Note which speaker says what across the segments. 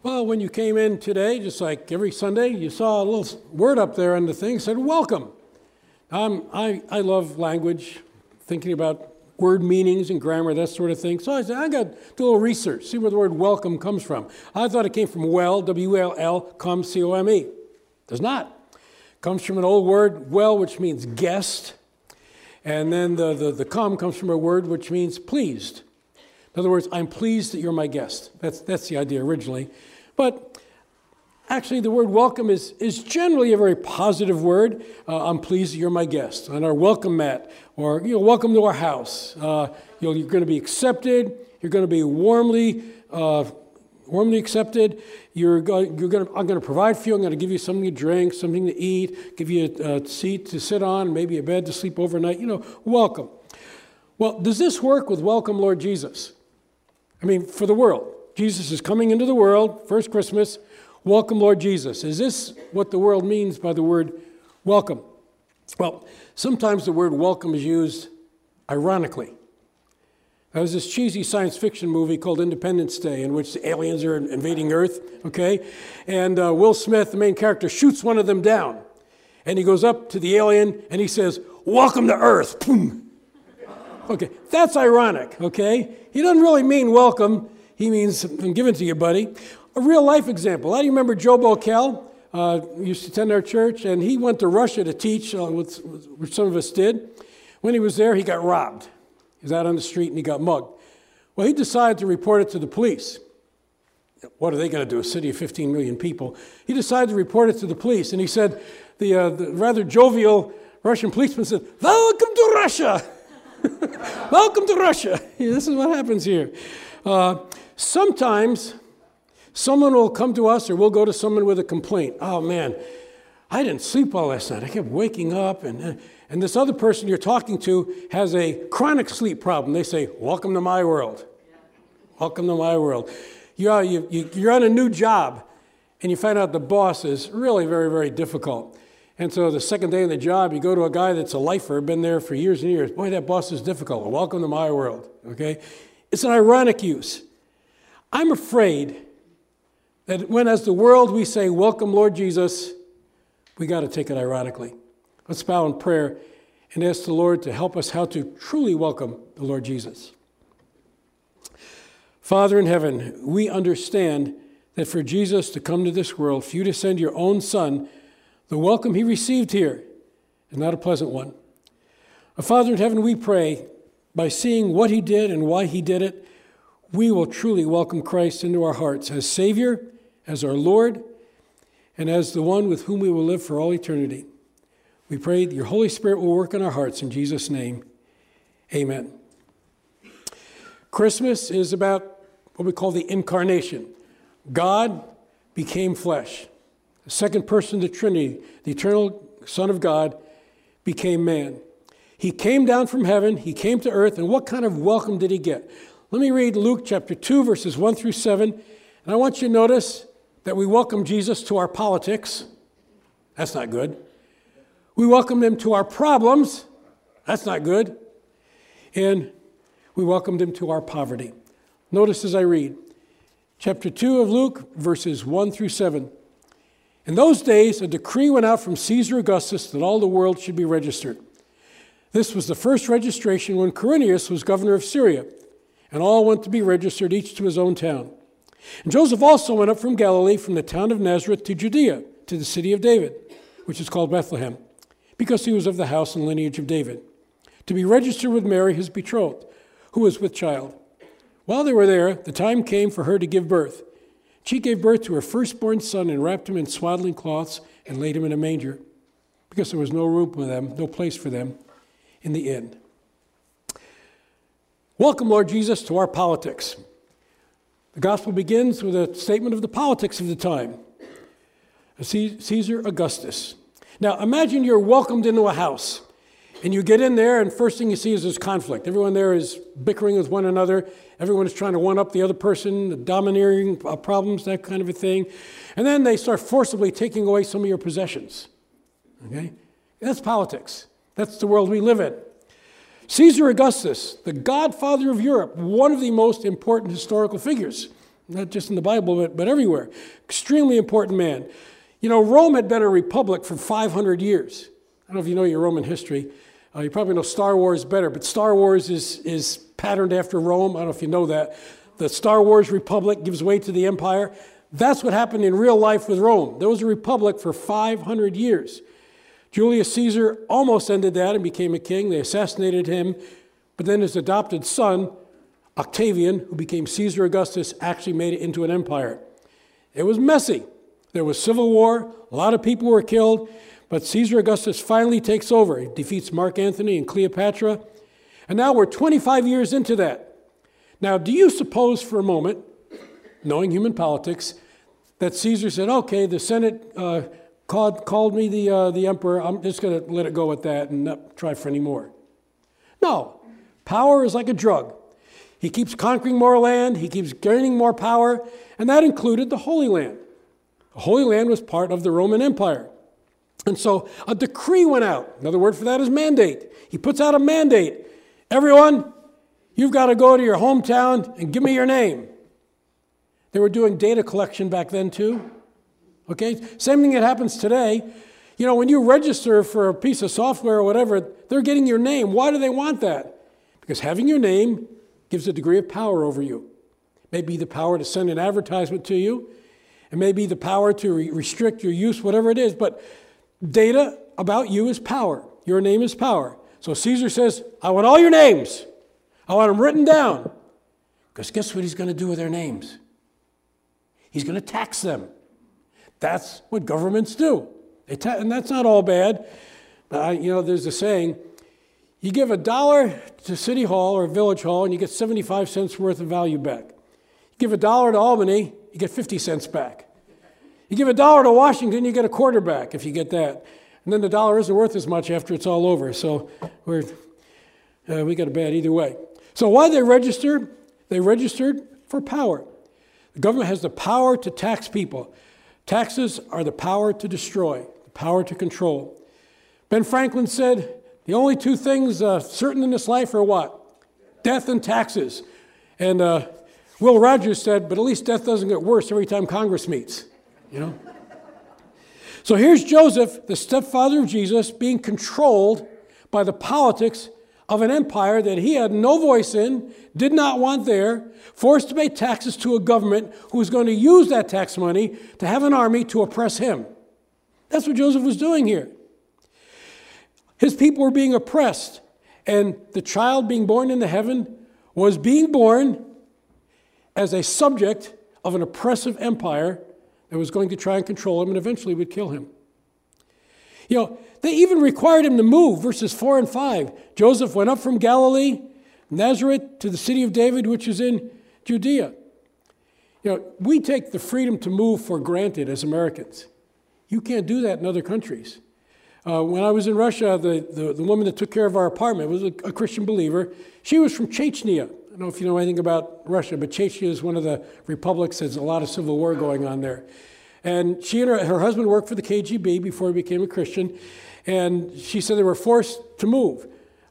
Speaker 1: Well, when you came in today, just like every Sunday, you saw a little word up there on the thing that said, welcome. I love language, thinking about word meanings and grammar, that sort of thing. So I said, I got to do a little research, see where the word welcome comes from. I thought it came from well, W-E-L-L, come, C-O-M-E. Does not. It comes from an old word, well, which means guest. And then the come comes from a word which means pleased. In other words, I'm pleased that you're my guest. That's the idea originally. But actually, the word welcome is generally a very positive word. I'm pleased that you're my guest. On our welcome mat, or welcome to our house. You're going to be accepted. You're going to be warmly accepted. I'm going to provide for you. I'm going to give you something to drink, something to eat, give you a seat to sit on, maybe a bed to sleep overnight. Welcome. Well, does this work with welcome, Lord Jesus? I mean, for the world. Jesus is coming into the world, first Christmas. Welcome, Lord Jesus. Is this what the world means by the word welcome? Well, sometimes the word welcome is used ironically. There was this cheesy science fiction movie called Independence Day in which the aliens are invading Earth, okay? And Will Smith, the main character, shoots one of them down. And he goes up to the alien and he says, welcome to Earth. Boom. Okay, that's ironic, okay? He doesn't really mean welcome. He means, I'm giving it to you, buddy. A real life example. I remember Joe Bokel, used to attend our church, and he went to Russia to teach, which some of us did. When he was there, he got robbed. He was out on the street and he got mugged. Well, he decided to report it to the police. What are they going to do, a city of 15 million people? He decided to report it to the police, and he said, the rather jovial Russian policeman said, welcome to Russia. Welcome to Russia. Yeah, this is what happens here. Sometimes someone will come to us or we'll go to someone with a complaint. Oh, man, I didn't sleep well last night. I kept waking up. And this other person you're talking to has a chronic sleep problem. They say, welcome to my world. Welcome to my world. You're on a new job, and you find out the boss is really very, very difficult. And so the second day on the job, you go to a guy that's a lifer, been there for years and years. Boy, that boss is difficult. Well, welcome to my world, okay? It's an ironic use. I'm afraid that when, as the world, we say, welcome, Lord Jesus, we got to take it ironically. Let's bow in prayer and ask the Lord to help us how to truly welcome the Lord Jesus. Father in heaven, we understand that for Jesus to come to this world, for you to send your own Son, the welcome he received here is not a pleasant one. Father in heaven, we pray, by seeing what he did and why he did it, we will truly welcome Christ into our hearts as Savior, as our Lord, and as the one with whom we will live for all eternity. We pray that your Holy Spirit will work in our hearts in Jesus' name. Amen. Christmas is about what we call the incarnation. God became flesh. The second person of the Trinity, the eternal Son of God, became man. He came down from heaven, he came to earth, and what kind of welcome did he get? Let me read Luke chapter 2, verses 1 through 7, and I want you to notice that we welcome Jesus to our politics. That's not good. We welcomed him to our problems. That's not good. And we welcomed him to our poverty. Notice as I read, chapter 2 of Luke, verses 1 through 7. In those days, a decree went out from Caesar Augustus that all the world should be registered. This was the first registration when Quirinius was governor of Syria, and all went to be registered, each to his own town. And Joseph also went up from Galilee, from the town of Nazareth to Judea, to the city of David, which is called Bethlehem, because he was of the house and lineage of David, to be registered with Mary, his betrothed, who was with child. While they were there, the time came for her to give birth. She gave birth to her firstborn son and wrapped him in swaddling cloths and laid him in a manger, because there was no room for them, no place for them in the inn. Welcome, Lord Jesus, to our politics. The gospel begins with a statement of the politics of the time. Caesar Augustus. Now, imagine you're welcomed into a house, and you get in there, and first thing you see is there's conflict. Everyone there is bickering with one another. Everyone is trying to one-up the other person, the domineering problems, that kind of a thing. And then they start forcibly taking away some of your possessions. Okay? That's politics. That's the world we live in. Caesar Augustus, the godfather of Europe, one of the most important historical figures not just in the Bible, but everywhere. Extremely important man. You know, Rome had been a republic for 500 years. I don't know if you know your Roman history. You probably know Star Wars better, but Star Wars is patterned after Rome. I don't know if you know that. The Star Wars republic gives way to the empire. That's what happened in real life with Rome. There was a republic for 500 years. Julius Caesar almost ended that and became a king. They assassinated him, but then his adopted son, Octavian, who became Caesar Augustus, actually made it into an empire. It was messy. There was civil war. A lot of people were killed, but Caesar Augustus finally takes over. He defeats Mark Antony and Cleopatra, and now we're 25 years into that. Now, do you suppose for a moment, knowing human politics, that Caesar said, okay, the Senate called me the emperor, I'm just going to let it go with that and not try for any more? No. Power is like a drug. He keeps conquering more land, he keeps gaining more power, and that included the Holy Land. The Holy Land was part of the Roman Empire. And so a decree went out. Another word for that is mandate. He puts out a mandate. Everyone, you've got to go to your hometown and give me your name. They were doing data collection back then too. Okay, same thing that happens today. You know, when you register for a piece of software or whatever, they're getting your name. Why do they want that? Because having your name gives a degree of power over you. It may be the power to send an advertisement to you. It may be the power to restrict your use, whatever it is. But data about you is power. Your name is power. So Caesar says, I want all your names. I want them written down. Because guess what he's going to do with their names? He's going to tax them. That's what governments do. And that's not all bad. You know, there's a saying, you give $1 to City Hall or Village Hall and you get 75 cents worth of value back. You give $1 to Albany, you get 50 cents back. You give $1 to Washington, you get a quarter back if you get that. And then the dollar isn't worth as much after it's all over. So we got a bad either way. So why did they register? They registered for power. The government has the power to tax people. Taxes are the power to destroy, the power to control. Ben Franklin said, the only two things certain in this life are what? Death and taxes. And Will Rogers said, but at least death doesn't get worse every time Congress meets, you know? So here's Joseph, the stepfather of Jesus, being controlled by the politics of an empire that he had no voice in, did not want there, forced to pay taxes to a government who was going to use that tax money to have an army to oppress him. That's what Joseph was doing here. His people were being oppressed, and the child being born into heaven was being born as a subject of an oppressive empire that was going to try and control him and eventually would kill him. You know, they even required him to move, verses 4 and 5. Joseph went up from Galilee, Nazareth, to the city of David, which is in Judea. You know, we take the freedom to move for granted as Americans. You can't do that in other countries. When I was in Russia, the woman that took care of our apartment was a Christian believer. She was from Chechnya. I don't know if you know anything about Russia, but Chechnya is one of the republics. There's a lot of civil war going on there. And she and her husband worked for the KGB before he became a Christian. And she said they were forced to move.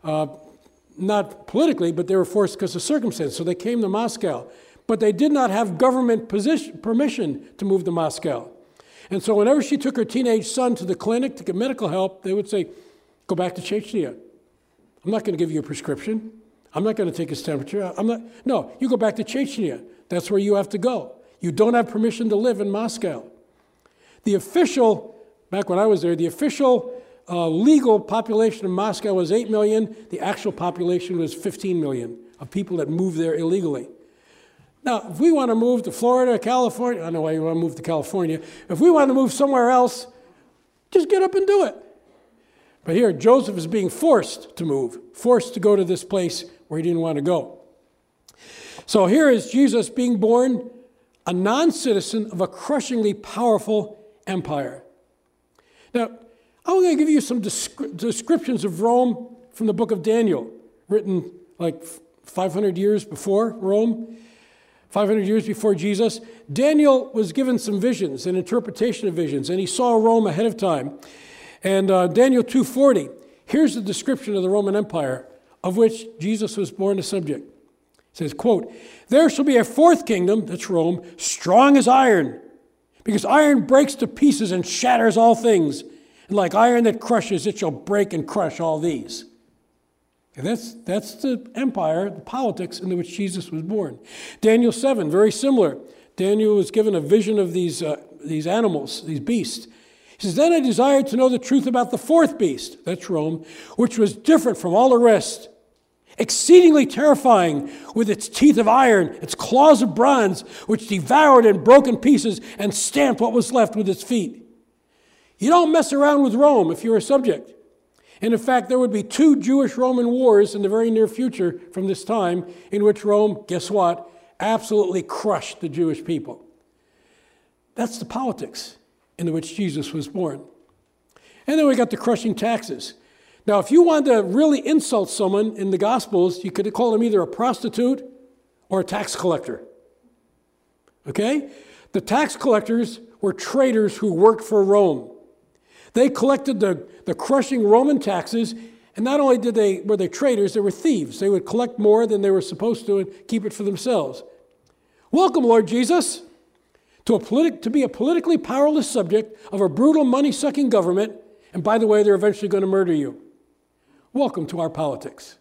Speaker 1: Not politically, but they were forced because of circumstance. So they came to Moscow. But they did not have government permission to move to Moscow. And so whenever she took her teenage son to the clinic to get medical help, they would say, go back to Chechnya. I'm not going to give you a prescription. I'm not going to take his temperature. No, you go back to Chechnya. That's where you have to go. You don't have permission to live in Moscow. The official, back when I was there, the official legal population of Moscow was 8 million. The actual population was 15 million of people that moved there illegally. Now, if we want to move to Florida, California, I don't know why you want to move to California. If we want to move somewhere else, just get up and do it. But here, Joseph is being forced to move, forced to go to this place where he didn't want to go. So here is Jesus being born a non-citizen of a crushingly powerful empire. Now, I'm going to give you some descriptions of Rome from the book of Daniel, written like 500 years before Rome. 500 years before Jesus, Daniel was given some visions, an interpretation of visions, and he saw Rome ahead of time. And Daniel 2:40, here's the description of the Roman Empire, of which Jesus was born a subject. says, quote, there shall be a fourth kingdom, that's Rome, strong as iron, because iron breaks to pieces and shatters all things. And like iron that crushes, it shall break and crush all these. And that's the empire, the politics into which Jesus was born. Daniel 7, very similar. Daniel was given a vision of these animals, these beasts. He says, then I desired to know the truth about the fourth beast, that's Rome, which was different from all the rest, exceedingly terrifying, with its teeth of iron, its claws of bronze, which devoured and broke in pieces and stamped what was left with its feet. You don't mess around with Rome if you're a subject. And in fact, there would be 2 Jewish-Roman wars in the very near future from this time, in which Rome, guess what, absolutely crushed the Jewish people. That's the politics into which Jesus was born. And then we got the crushing taxes. Now, if you wanted to really insult someone in the Gospels, you could call them either a prostitute or a tax collector. Okay? The tax collectors were traders who worked for Rome. They collected the crushing Roman taxes, and not only were they traders, they were thieves. They would collect more than they were supposed to and keep it for themselves. Welcome, Lord Jesus, to be a politically powerless subject of a brutal money-sucking government, and by the way, they're eventually going to murder you. Welcome to our politics.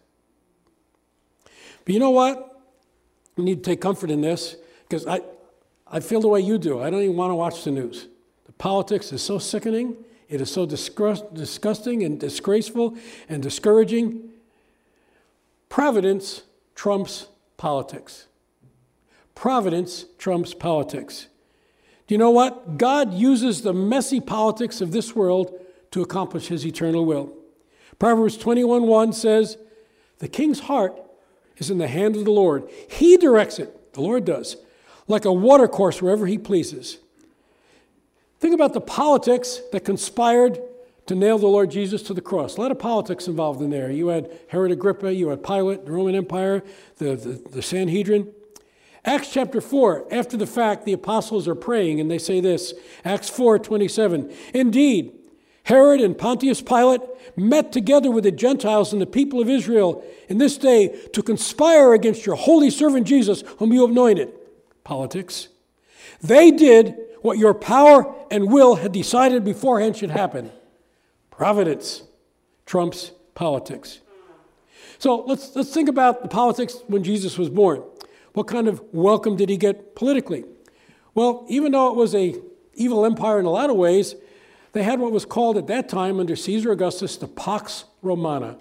Speaker 1: But you know what? We need to take comfort in this, because I feel the way you do. I don't even want to watch the news. The politics is so sickening. It is so disgusting and disgraceful and discouraging. Providence trumps politics. Providence trumps politics. Do you know what? God uses the messy politics of this world to accomplish his eternal will. Proverbs 21:1 says, the king's heart is in the hand of the Lord. He directs it, the Lord does, like a watercourse wherever he pleases. Think about the politics that conspired to nail the Lord Jesus to the cross. A lot of politics involved in there. You had Herod Agrippa, you had Pilate, the Roman Empire, the Sanhedrin. Acts chapter 4, after the fact, the apostles are praying, and they say this, Acts 4:27, indeed, Herod and Pontius Pilate met together with the Gentiles and the people of Israel in this day to conspire against your holy servant Jesus, whom you have anointed. Politics. They did what your power and will had decided beforehand should happen. Providence trumps politics. So let's think about the politics when Jesus was born. What kind of welcome did he get politically? Well, even though it was an evil empire in a lot of ways, they had what was called at that time under Caesar Augustus the Pax Romana.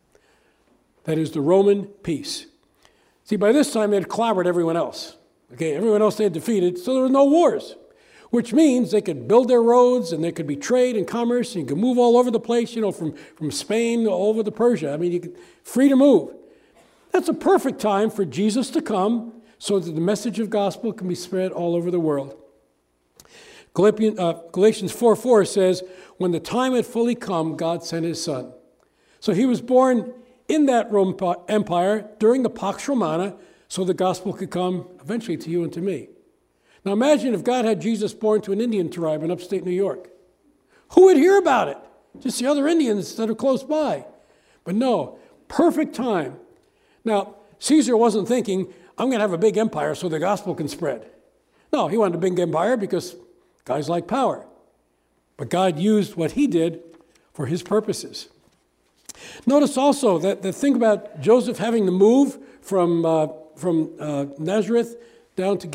Speaker 1: That is the Roman peace. See, by this time they had clobbered everyone else. Okay, everyone else they had defeated, so there were no wars. Which means they could build their roads and there could be trade and commerce and you could move all over the place, from Spain all over to Persia. I mean, you could free to move. That's a perfect time for Jesus to come so that the message of gospel can be spread all over the world. Galatians 4:4 says, when the time had fully come, God sent his son. So he was born in that Roman Empire during the Pax Romana so the gospel could come eventually to you and to me. Now imagine if God had Jesus born to an Indian tribe in upstate New York. Who would hear about it? Just the other Indians that are close by. But no, perfect time. Now, Caesar wasn't thinking, I'm going to have a big empire so the gospel can spread. No, he wanted a big empire because guys like power. But God used what he did for his purposes. Notice also that the thing about Joseph having to move from Nazareth down to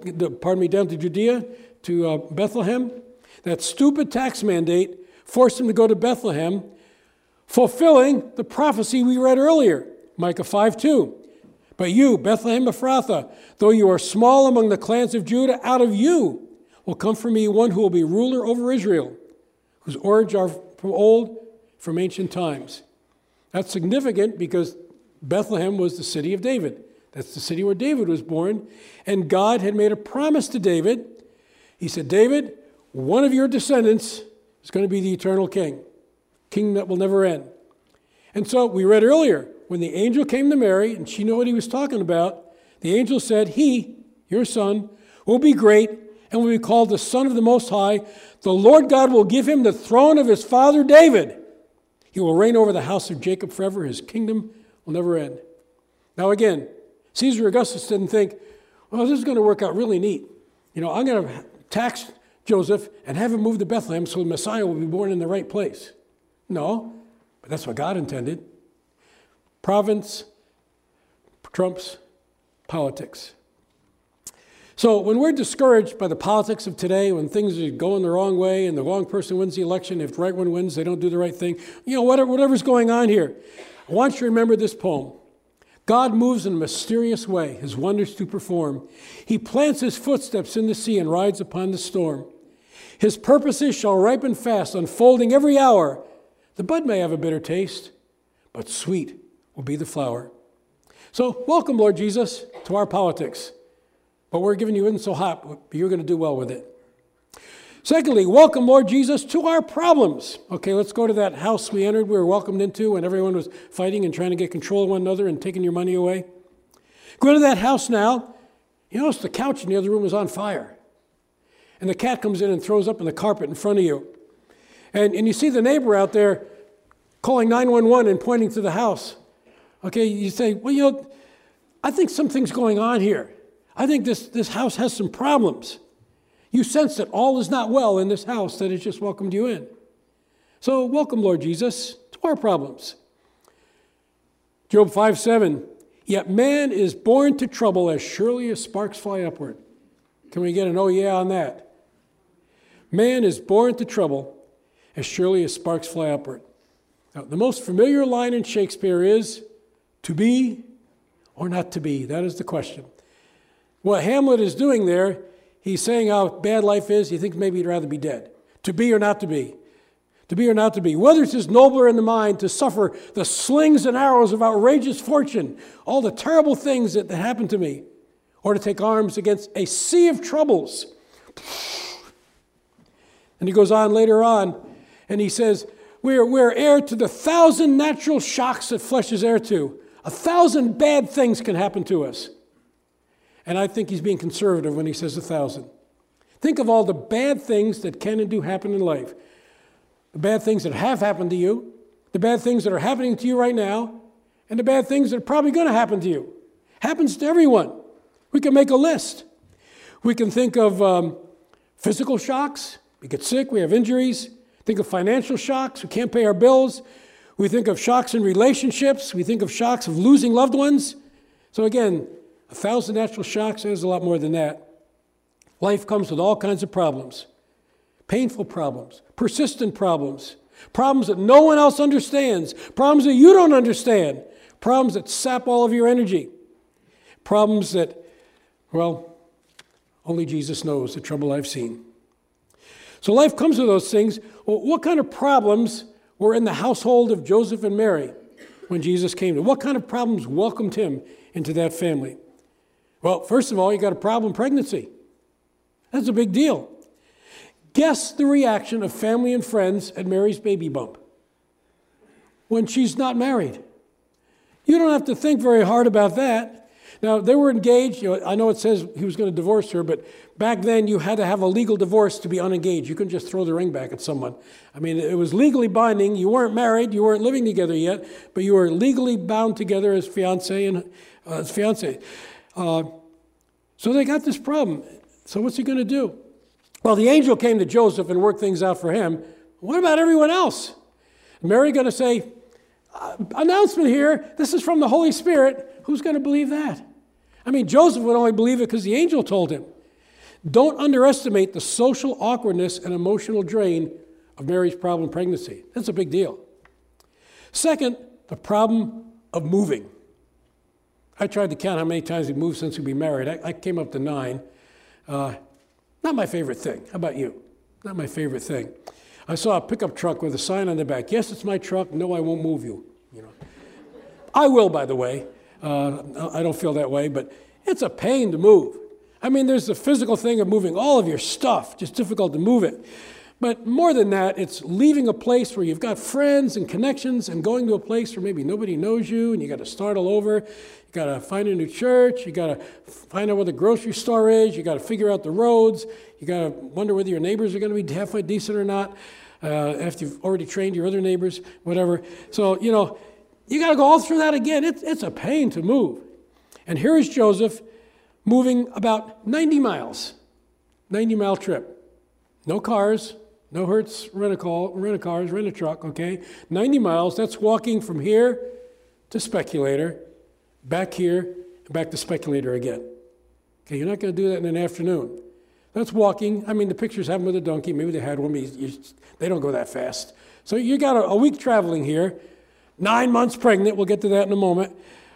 Speaker 1: Judea to Bethlehem, that stupid tax mandate forced him to go to Bethlehem, fulfilling the prophecy we read earlier, Micah 5:2. But you, Bethlehem Ephrathah, though you are small among the clans of Judah, out of you will come for me one who will be ruler over Israel, whose origins are from old, from ancient times. That's significant because Bethlehem was the city of David. That's the city where David was born. And God had made a promise to David. He said, David, one of your descendants is going to be the eternal king that will never end. And so we read earlier, when the angel came to Mary, and she knew what he was talking about, the angel said, he, your son, will be great and will be called the Son of the Most High. The Lord God will give him the throne of his father David. He will reign over the house of Jacob forever. His kingdom will never end. Now again, Caesar Augustus didn't think, well, this is going to work out really neat. I'm going to tax Joseph and have him move to Bethlehem so the Messiah will be born in the right place. No, but that's what God intended. Province trumps politics. So when we're discouraged by the politics of today, when things are going the wrong way and the wrong person wins the election, if the right one wins, they don't do the right thing, whatever's going on here, I want you to remember this poem. God moves in a mysterious way, his wonders to perform. He plants his footsteps in the sea and rides upon the storm. His purposes shall ripen fast, unfolding every hour. The bud may have a bitter taste, but sweet will be the flower. So welcome, Lord Jesus, to our politics. But we're giving you in so hot, but you're going to do well with it. Secondly, welcome, Lord Jesus, to our problems. Okay, let's go to that house we were welcomed into when everyone was fighting and trying to get control of one another and taking your money away. Go to that house now. You notice the couch in the other room is on fire. And the cat comes in and throws up in the carpet in front of you. And you see the neighbor out there calling 911 and pointing to the house. Okay, you say, well, I think something's going on here. I think this house has some problems. You sense that all is not well in this house that has just welcomed you in. So welcome, Lord Jesus, to our problems. Job 5:7, yet man is born to trouble as surely as sparks fly upward. Can we get an oh yeah on that? Man is born to trouble as surely as sparks fly upward. Now, the most familiar line in Shakespeare is, to be or not to be? That is the question. What Hamlet is doing there, he's saying how bad life is. He thinks maybe he'd rather be dead. To be or not to be? To be or not to be? Whether it's nobler in the mind to suffer the slings and arrows of outrageous fortune, all the terrible things that happen to me, or to take arms against a sea of troubles. And he goes on later on, and he says, we're heir to the 1,000 natural shocks that flesh is heir to. 1,000 bad things can happen to us. And I think he's being conservative when he says 1,000. Think of all the bad things that can and do happen in life. The bad things that have happened to you, the bad things that are happening to you right now, and the bad things that are probably going to happen to you. Happens to everyone. We can make a list. We can think of physical shocks. We get sick, we have injuries. Think of financial shocks, we can't pay our bills. We think of shocks in relationships. We think of shocks of losing loved ones. So again, 1,000 natural shocks, there's a lot more than that. Life comes with all kinds of problems. Painful problems, persistent problems, problems that no one else understands, problems that you don't understand, problems that sap all of your energy, problems that, well, only Jesus knows the trouble I've seen. So life comes with those things. Well, what kind of problems were in the household of Joseph and Mary when Jesus came to? What kind of problems welcomed him into that family? Well, first of all, you got a problem pregnancy. That's a big deal. Guess the reaction of family and friends at Mary's baby bump when she's not married. You don't have to think very hard about that. Now, they were engaged. I know it says he was going to divorce her, but back then you had to have a legal divorce to be unengaged. You couldn't just throw the ring back at someone. I mean, it was legally binding. You weren't married. You weren't living together yet, but you were legally bound together as fiancé and fiancé. So they got this problem. So what's he going to do? Well, the angel came to Joseph and worked things out for him. What about everyone else? Mary going to say, announcement here, this is from the Holy Spirit. Who's going to believe that? I mean, Joseph would only believe it because the angel told him. Don't underestimate the social awkwardness and emotional drain of Mary's problem pregnancy. That's a big deal. Second, the problem of moving. I tried to count how many times we moved since we've been married. I came up to 9. Not my favorite thing. How about you? Not my favorite thing. I saw a pickup truck with a sign on the back. Yes, it's my truck. No, I won't move you. I will, by the way. I don't feel that way, but it's a pain to move. I mean, there's the physical thing of moving all of your stuff, just difficult to move it. But more than that, it's leaving a place where you've got friends and connections and going to a place where maybe nobody knows you and you got to start all over. You got to find a new church. You got to find out where the grocery store is. You got to figure out the roads. You got to wonder whether your neighbors are going to be halfway decent or not after you've already trained your other neighbors, whatever. So, you got to go all through that again. It's a pain to move. And here is Joseph moving about 90 miles, 90-mile trip. No cars, no Hertz rent-a-cars, rent-a-truck, okay? 90 miles, that's walking from here to Speculator, back here, and back to Speculator again. Okay, you're not going to do that in an afternoon. That's walking. I mean, the pictures have them with a donkey. Maybe they had one, but they don't go that fast. So you got a week traveling here, 9 months pregnant. We'll get to that in a moment.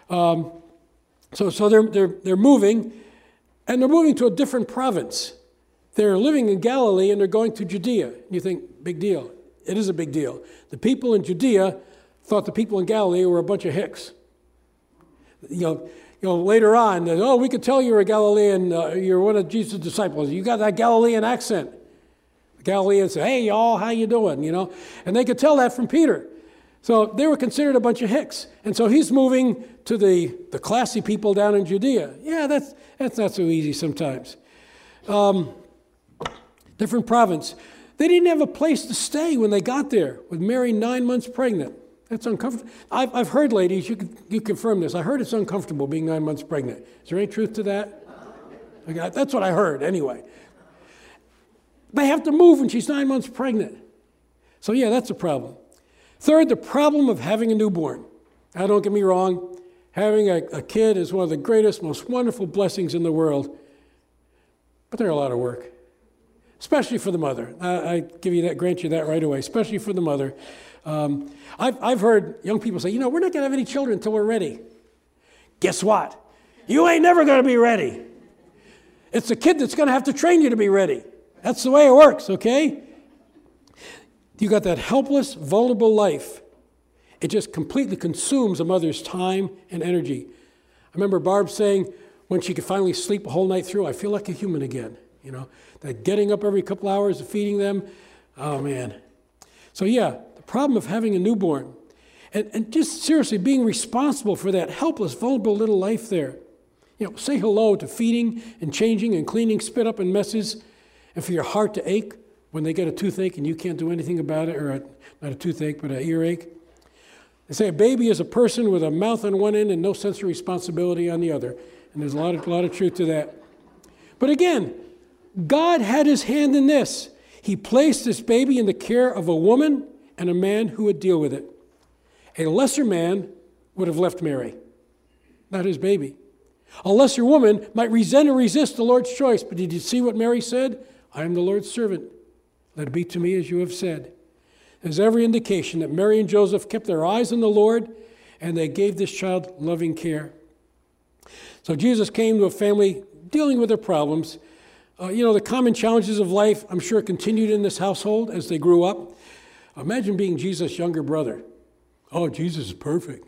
Speaker 1: So they're moving, and they're moving to a different province. They're living in Galilee, and they're going to Judea. You think, big deal. It is a big deal. The people in Judea thought the people in Galilee were a bunch of hicks. You know, later on, we could tell you're a Galilean, you're one of Jesus' disciples. You got that Galilean accent. The Galileans say, hey, y'all, how you doing? You know, and they could tell that from Peter. So they were considered a bunch of hicks. And so he's moving to the classy people down in Judea. Yeah, that's not so easy sometimes. Different province. They didn't have a place to stay when they got there with Mary 9 months pregnant. That's uncomfortable. I've heard, ladies, you confirm this. I heard it's uncomfortable being 9 months pregnant. Is there any truth to that? Okay, that's what I heard anyway. They have to move when she's 9 months pregnant. So yeah, that's a problem. Third, the problem of having a newborn. Now, don't get me wrong. Having a kid is one of the greatest, most wonderful blessings in the world. But they're a lot of work, especially for the mother. I grant you that right away, especially for the mother. I've heard young people say, we're not going to have any children until we're ready. Guess what? You ain't never going to be ready. It's the kid that's going to have to train you to be ready. That's the way it works, okay? You got that helpless, vulnerable life. It just completely consumes a mother's time and energy. I remember Barb saying when she could finally sleep a whole night through, I feel like a human again. That getting up every couple hours and feeding them, oh man. So yeah, the problem of having a newborn and just seriously being responsible for that helpless, vulnerable little life there. Say hello to feeding and changing and cleaning spit up and messes, and for your heart to ache when they get a toothache and you can't do anything about it, or not a toothache, but an earache. They say a baby is a person with a mouth on one end and no sense of responsibility on the other. And there's a lot of truth to that. But again, God had his hand in this. He placed this baby in the care of a woman and a man who would deal with it. A lesser man would have left Mary, not his baby. A lesser woman might resent or resist the Lord's choice. But did you see what Mary said? I am the Lord's servant. Let it be to me as you have said. There's every indication that Mary and Joseph kept their eyes on the Lord, and they gave this child loving care. So Jesus came to a family dealing with their problems. The common challenges of life, I'm sure, continued in this household as they grew up. Imagine being Jesus' younger brother. Oh, Jesus is perfect,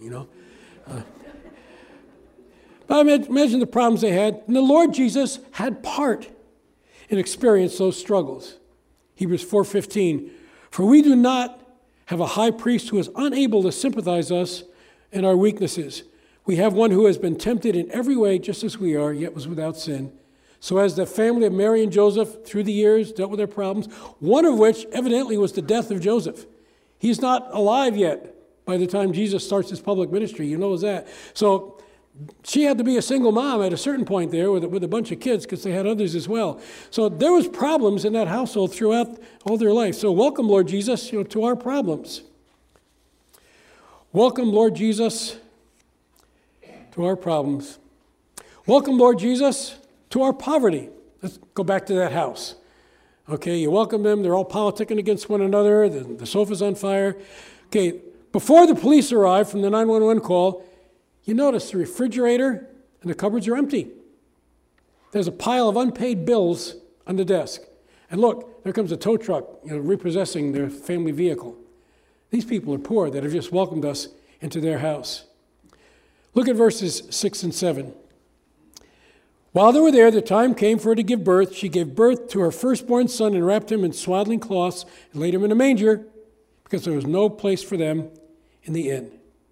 Speaker 1: But imagine the problems they had. And the Lord Jesus had part in experiencing those struggles. Hebrews 4:15, for we do not have a high priest who is unable to sympathize us in our weaknesses. We have one who has been tempted in every way just as we are, yet was without sin. So as the family of Mary and Joseph through the years dealt with their problems, one of which evidently was the death of Joseph. He's not alive yet by the time Jesus starts his public ministry. You know that. So she had to be a single mom at a certain point there with a bunch of kids because they had others as well. So there was problems in that household throughout all their life. So welcome, Lord Jesus, to our problems. Welcome, Lord Jesus, to our problems. Welcome, Lord Jesus, to our poverty. Let's go back to that house. Okay, you welcome them. They're all politicking against one another. The sofa's on fire. Okay, before the police arrive from the 911 call, you notice the refrigerator and the cupboards are empty. There's a pile of unpaid bills on the desk. And look, there comes a tow truck, repossessing their family vehicle. These people are poor that have just welcomed us into their house. Look at verses 6 and 7. While they were there, the time came for her to give birth. She gave birth to her firstborn son and wrapped him in swaddling cloths and laid him in a manger because there was no place for them in the inn.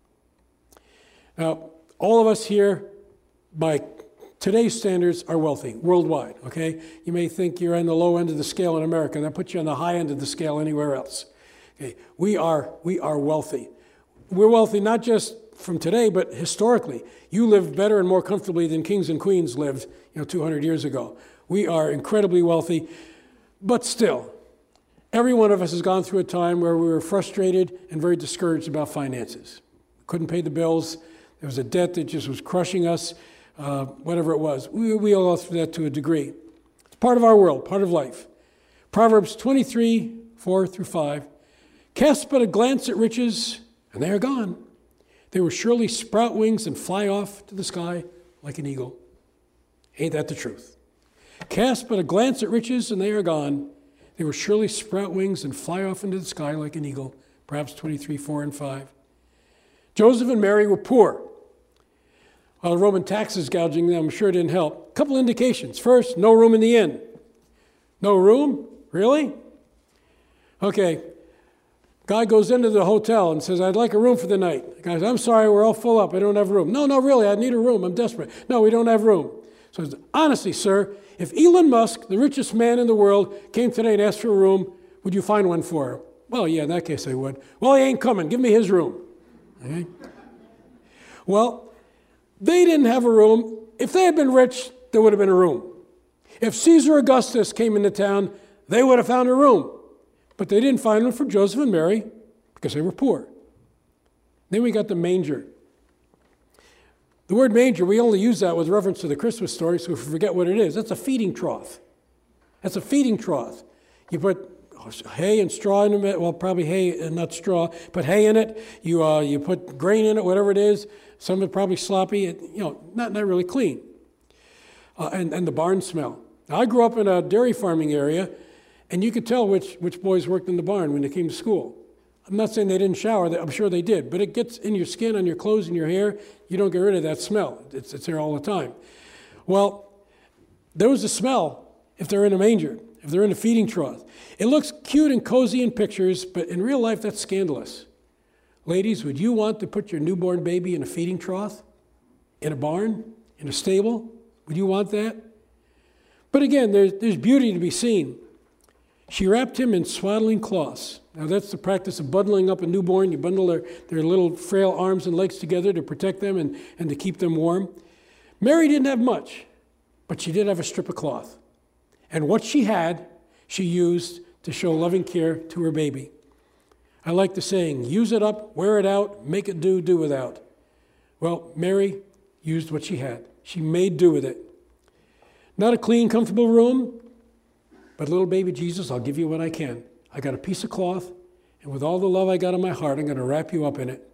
Speaker 1: Now, all of us here, by today's standards, are wealthy worldwide, okay? You may think you're on the low end of the scale in America. That puts you on the high end of the scale anywhere else. Okay, we are wealthy. We're wealthy not just from today, but historically, you live better and more comfortably than kings and queens lived, 200 years ago. We are incredibly wealthy, but still, every one of us has gone through a time where we were frustrated and very discouraged about finances. Couldn't pay the bills. There was a debt that just was crushing us, whatever it was. We all go through that to a degree. It's part of our world, part of life. Proverbs 23, 4 through 5. Cast but a glance at riches, and they are gone. They will surely sprout wings and fly off to the sky like an eagle. Ain't that the truth? Cast but a glance at riches, and they are gone. They will surely sprout wings and fly off into the sky like an eagle. Proverbs 23, 4 and 5. Joseph and Mary were poor. While Roman taxes gouging them, I'm sure didn't help. A couple indications. First, no room in the inn. No room? Really? Okay. Guy goes into the hotel and says, I'd like a room for the night. The guy says, I'm sorry, we're all full up. I don't have room. No, really, I need a room. I'm desperate. No, we don't have room. So he says, honestly, sir, if Elon Musk, the richest man in the world, came today and asked for a room, would you find one for him? Well, yeah, in that case I would. Well, he ain't coming. Give me his room. Okay? Well, they didn't have a room. If they had been rich, there would have been a room. If Caesar Augustus came into town, they would have found a room. But they didn't find one for Joseph and Mary because they were poor. Then we got the manger. The word manger, we only use that with reference to the Christmas story, so if we forget what it is, that's a feeding trough. That's a feeding trough. You put hay and straw in it, well, probably hay and not straw, put hay in it, you put grain in it, whatever it is, some of it probably sloppy, not really clean. And the barn smell. Now, I grew up in a dairy farming area, and you could tell which boys worked in the barn when they came to school. I'm not saying they didn't shower. I'm sure they did. But it gets in your skin, on your clothes, and your hair. You don't get rid of that smell. It's there all the time. Well, there was a smell if they're in a manger, if they're in a feeding trough. It looks cute and cozy in pictures, but in real life, that's scandalous. Ladies, would you want to put your newborn baby in a feeding trough? In a barn? In a stable? Would you want that? But again, there's beauty to be seen. She wrapped him in swaddling cloths. Now that's the practice of bundling up a newborn. You bundle their little frail arms and legs together to protect them and to keep them warm. Mary didn't have much, but she did have a strip of cloth. And what she had, she used to show loving care to her baby. I like the saying, use it up, wear it out, make it do without. Well, Mary used what she had. She made do with it. Not a clean, comfortable room, but little baby Jesus, I'll give you what I can. I got a piece of cloth, and with all the love I got in my heart, I'm going to wrap you up in it.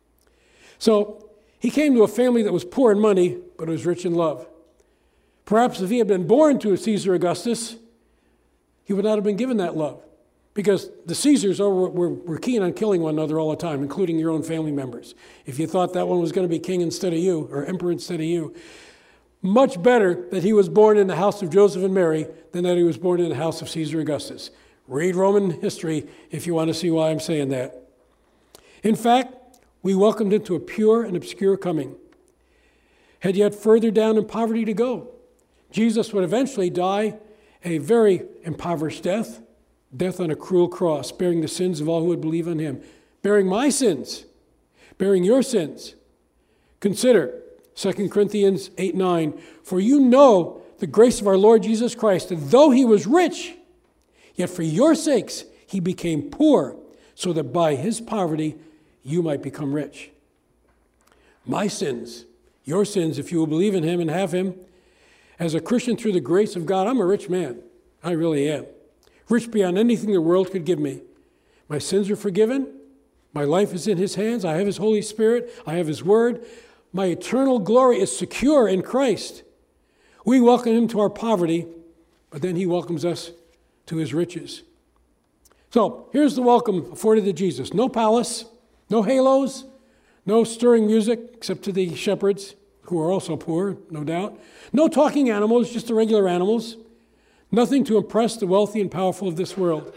Speaker 1: So he came to a family that was poor in money, but was rich in love. Perhaps if he had been born to a Caesar Augustus, he would not have been given that love, because the Caesars were keen on killing one another all the time, including your own family members. If you thought that one was going to be king instead of you, or emperor instead of you, much better that he was born in the house of Joseph and Mary than that he was born in the house of Caesar Augustus. Read Roman history if you want to see why I'm saying that. In fact, we welcomed him to a pure and obscure coming. Had yet further down in poverty to go. Jesus would eventually die a very impoverished death on a cruel cross, bearing the sins of all who would believe on him. Bearing my sins, bearing your sins. Consider 2 Corinthians 8:9, for you know the grace of our Lord Jesus Christ, that though he was rich, yet for your sakes he became poor, so that by his poverty you might become rich. My sins, your sins, if you will believe in him and have him. As a Christian through the grace of God, I'm a rich man. I really am. Rich beyond anything the world could give me. My sins are forgiven. My life is in his hands. I have his Holy Spirit. I have his word. My eternal glory is secure in Christ. We welcome him to our poverty, but then he welcomes us to his riches. So here's the welcome afforded to Jesus. No palace, no halos, no stirring music, except to the shepherds, who are also poor, no doubt. No talking animals, just the regular animals. Nothing to impress the wealthy and powerful of this world.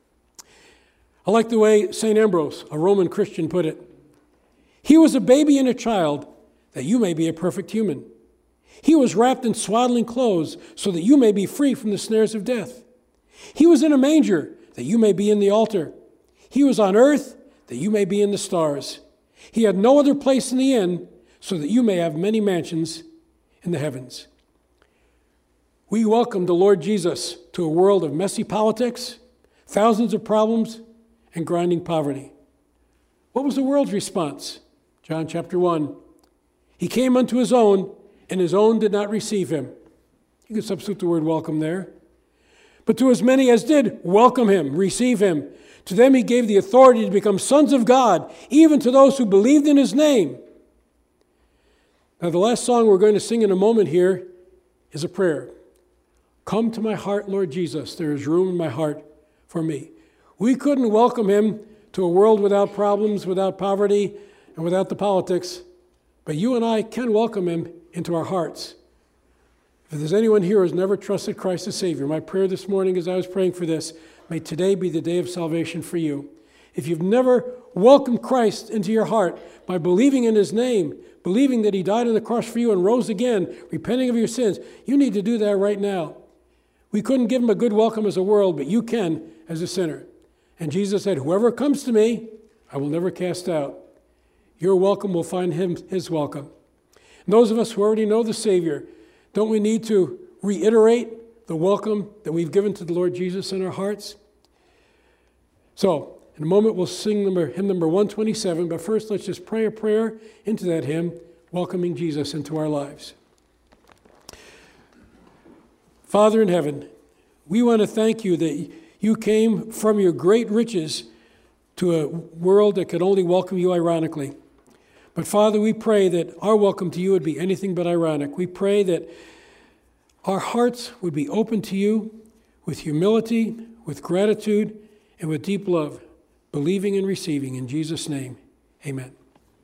Speaker 1: I like the way St. Ambrose, a Roman Christian, put it. He was a baby and a child, that you may be a perfect human. He was wrapped in swaddling clothes, so that you may be free from the snares of death. He was in a manger, that you may be in the altar. He was on earth, that you may be in the stars. He had no other place in the inn, so that you may have many mansions in the heavens. We welcome the Lord Jesus to a world of messy politics, thousands of problems, and grinding poverty. What was the world's response? John chapter 1. He came unto his own, and his own did not receive him. You can substitute the word welcome there. But to as many as did welcome him, receive him, to them he gave the authority to become sons of God, even to those who believed in his name. Now, the last song we're going to sing in a moment here is a prayer. Come to my heart, Lord Jesus. There is room in my heart for me. We couldn't welcome him to a world without problems, without poverty, and without the politics, but you and I can welcome him into our hearts. If there's anyone here who has never trusted Christ as Savior, my prayer this morning as I was praying for this, may today be the day of salvation for you. If you've never welcomed Christ into your heart by believing in his name, believing that he died on the cross for you and rose again, repenting of your sins, you need to do that right now. We couldn't give him a good welcome as a world, but you can as a sinner. And Jesus said, whoever comes to me, I will never cast out. Your welcome will find him his welcome. And those of us who already know the Savior, don't we need to reiterate the welcome that we've given to the Lord Jesus in our hearts? So, in a moment we'll sing hymn number 127, but first let's just pray a prayer into that hymn, welcoming Jesus into our lives. Father in heaven, we want to thank you that you came from your great riches to a world that could only welcome you ironically. But Father, we pray that our welcome to you would be anything but ironic. We pray that our hearts would be open to you with humility, with gratitude, and with deep love, believing and receiving. In Jesus' name, amen.